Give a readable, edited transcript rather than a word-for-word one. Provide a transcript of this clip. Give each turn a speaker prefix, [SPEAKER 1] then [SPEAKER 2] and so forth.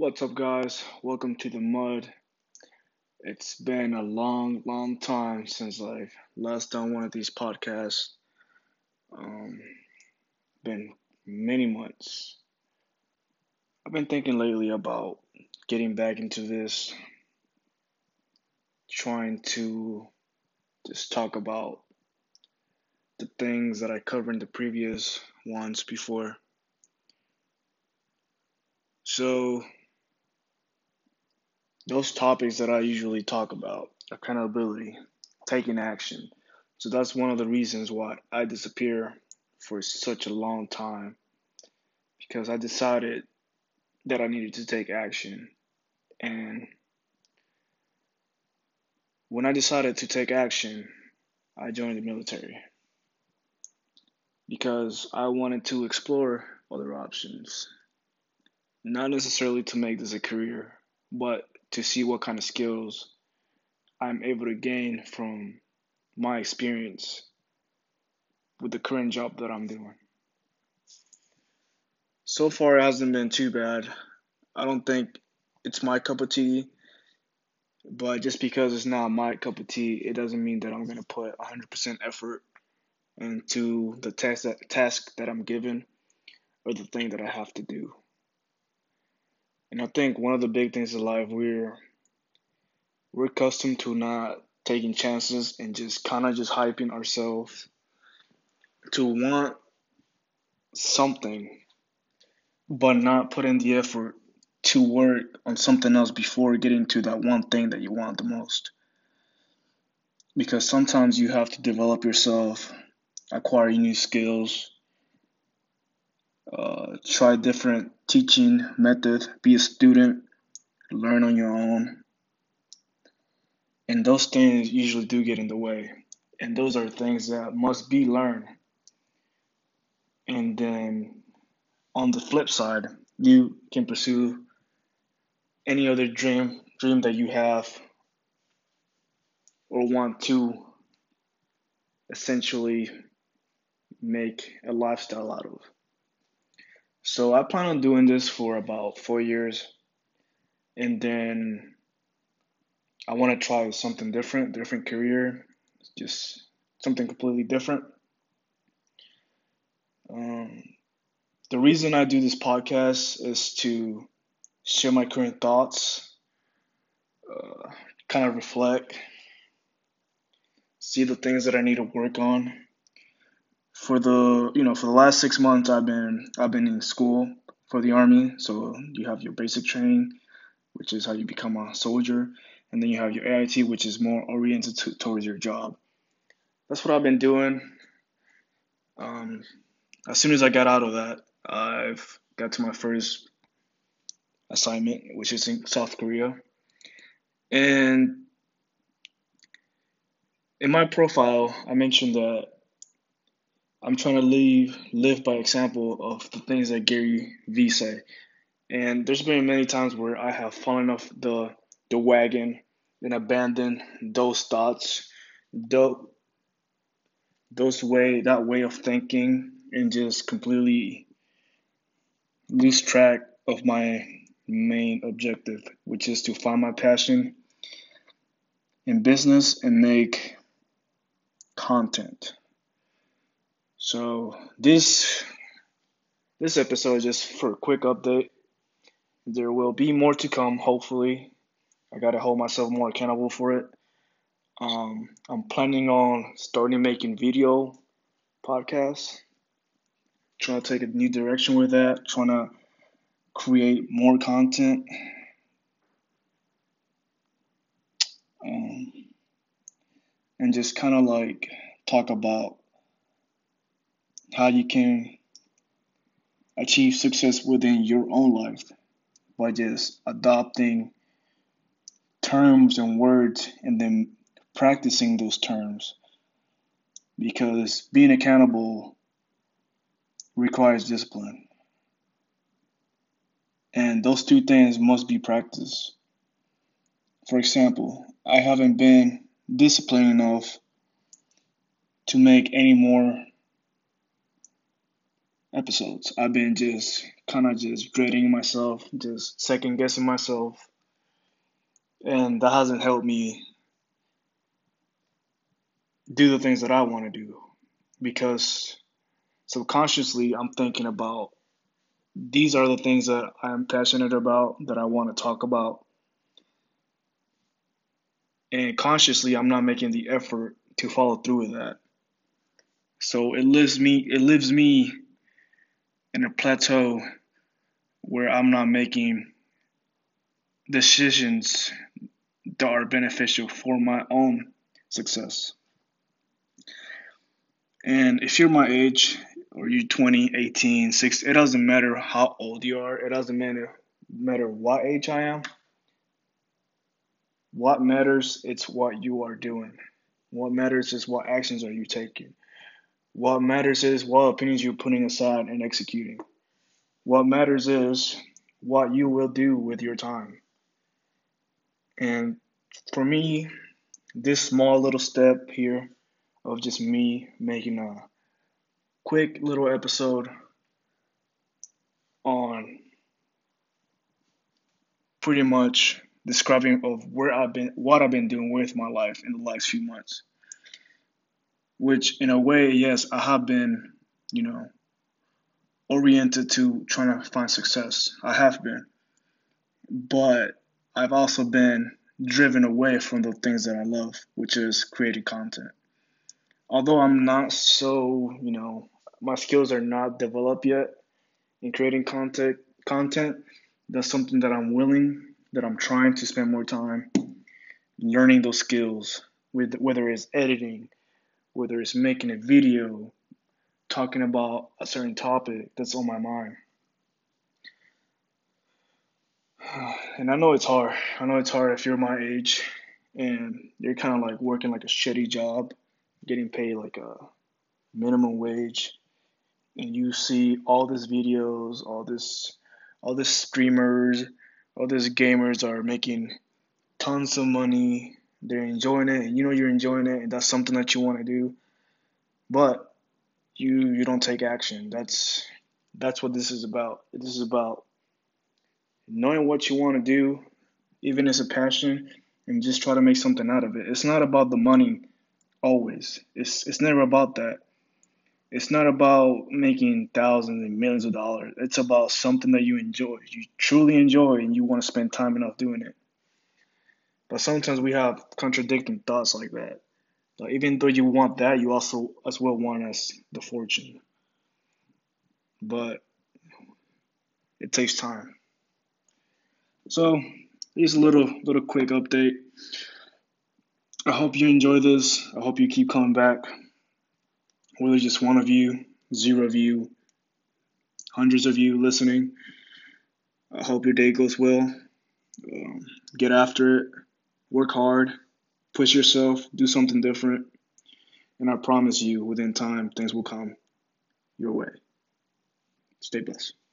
[SPEAKER 1] What's up, guys? Welcome to the mud. It's been a long time since I've last done one of these podcasts. Um, been many months. I've been thinking lately about getting back into this, trying to just talk about the things that I covered in the previous ones before. So, those topics that I usually talk about: accountability, taking action. So that's one of the reasons why I disappear for such a long time, because I decided that I needed to take action. And when I decided to take action, I joined the military because I wanted to explore other options, not necessarily to make this a career, but to see what kind of skills I'm able to gain from my experience with the current job that I'm doing. So far, it hasn't been too bad. I don't think it's my cup of tea, but just because it's not my cup of tea, it doesn't mean that I'm going to put 100% effort into the task that I'm given or the thing that I have to do. And I think one of the big things in life, we're accustomed to not taking chances and just kind of just hyping ourselves to want something, but not putting the effort to work on something else before getting to that one thing that you want the most. Because sometimes you have to develop yourself, acquire new skills, try different teaching methods, be a student, learn on your own. And those things usually do get in the way. And those are things that must be learned. And then on the flip side, you can pursue any other dream that you have or want to essentially make a lifestyle out of. So I plan on doing this for about 4 years, and then I want to try something different career, just something completely different. Um, the reason I do this podcast is to share my current thoughts, uh, kind of reflect, see the things that I need to work on. For the last 6 months, I've been in school for the army. So you have your basic training, which is how you become a soldier, and then you have your AIT, which is more oriented towards your job. That's what I've been doing. Um, as soon as I got out of that, I've got to my first assignment, which is in South Korea. And in my profile, I mentioned that I'm trying to live by example of the things that Gary Vee said. And there's been many times where I have fallen off the wagon and abandoned those thoughts, tho- that way of thinking, and just completely lose track of my main objective, which is to find my passion in business and make content. So this episode is just for a quick update. There will be more to come, hopefully. I gotta hold myself more accountable for it. I'm planning on starting making video podcasts, trying to take a new direction with that, trying to create more content, um, and just kind of like talk about how you can achieve success within your own life by just adopting terms and words and then practicing those terms, because being accountable requires discipline, and those two things must be practiced. For example, I haven't been disciplined enough to make any more episodes. I've been just kind of just dreading myself, just second guessing myself, and that hasn't helped me do the things that I want to do because subconsciously I'm thinking about these are the things that I'm passionate about, that I want to talk about, and consciously I'm not making the effort to follow through with that. So it lives me in a plateau where I'm not making decisions that are beneficial for my own success. And if you're my age, or you're 20, 18, 6, it doesn't matter how old you are, it doesn't matter what age I am. What matters it's what you are doing. What matters is what actions are you taking. What matters is what opinions you're putting aside and executing. What matters is what you will do with your time. And for me, this small little step here of just me making a quick little episode on pretty much describing of what I've been doing with my life in the last few months. Which in a way, yes, I have been, you know, oriented to trying to find success. I have been. But I've also been driven away from the things that I love, which is creating content. Although I'm not so, my skills are not developed yet in creating content, that's something that I'm trying to spend more time learning those skills, with whether it's editing, whether it's making a video, talking about a certain topic that's on my mind. And I know it's hard. I know it's hard if you're my age and you're kind of like working like a shitty job, getting paid like a minimum wage, and you see all these videos, all these streamers, all these gamers are making tons of money. They're enjoying it, and you know you're enjoying it, and that's something that you want to do, but you don't take action. That's what this is about. This is about knowing what you want to do, even as a passion, and just try to make something out of it. It's not about the money always. It's never about that. It's not about making thousands and millions of dollars. It's about something that you enjoy. You truly enjoy and you want to spend time enough doing it. But sometimes we have contradicting thoughts like that. Like even though you want that, you also as well want us the fortune. But it takes time. So here's a little quick update. I hope you enjoy this. I hope you keep coming back. Whether just one of you, zero of you, hundreds of you listening. I hope your day goes well. Get after it. Work hard. Push yourself. Do something different. And I promise you, within time, things will come your way. Stay blessed.